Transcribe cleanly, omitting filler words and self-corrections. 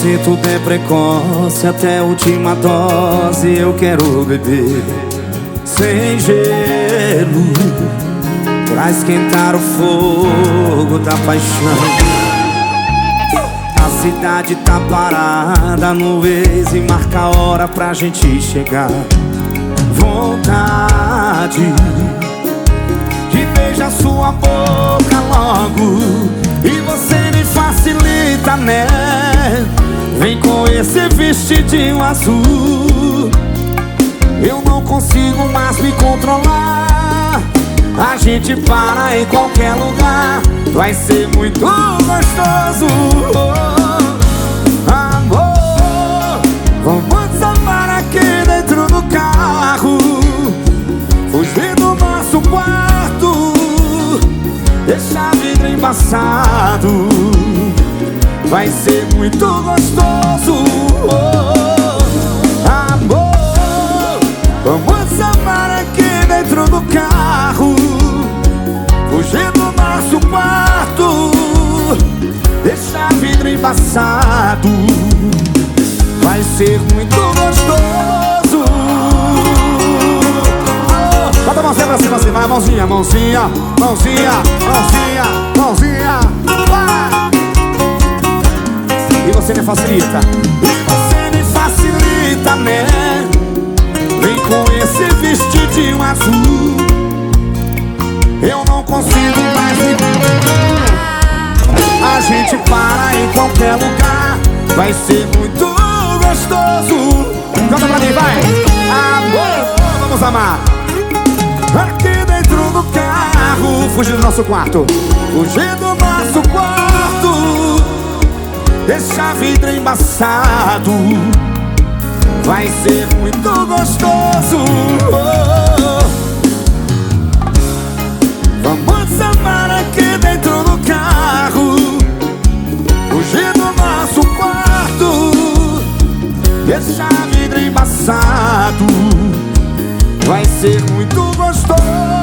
que tudo é precoce, até a última dose eu quero beber sem gelo, pra esquentar o fogo da paixão. A cidade tá parada no Waze e marca a hora pra gente chegar. Vontade de beijar sua boca logo, e você me facilita, né? Vem com esse vestidinho azul. Eu não consigo mais me controlar. A gente para em qualquer lugar, vai ser muito gostoso. Amor, vamos amar aqui dentro do carro, fugir do nosso quarto, deixar vidro embaçado, vai ser muito gostoso. Amor, vamos amar aqui dentro do carro, fugir do nosso quarto, deixar vidro embaçado, vai ser muito gostoso. Bota a mãozinha pra cima, assim, vai, mãozinha, mãozinha, mãozinha, mãozinha, mãozinha, vai. E você me facilita, e você me facilita, né? Vem com esse vestidinho azul, eu não consigo mais me... A gente para em qualquer lugar, vai ser muito gostoso. Canta pra mim, vai. Amor, vamos amar aqui dentro do carro, fugir do nosso quarto, fugir do nosso quarto, deixar vidro embaçado, vai ser muito gostoso. Vamos amar aqui dentro do carro, fugir do nosso quarto, deixar vidro embaçado, vai ser muito gostoso.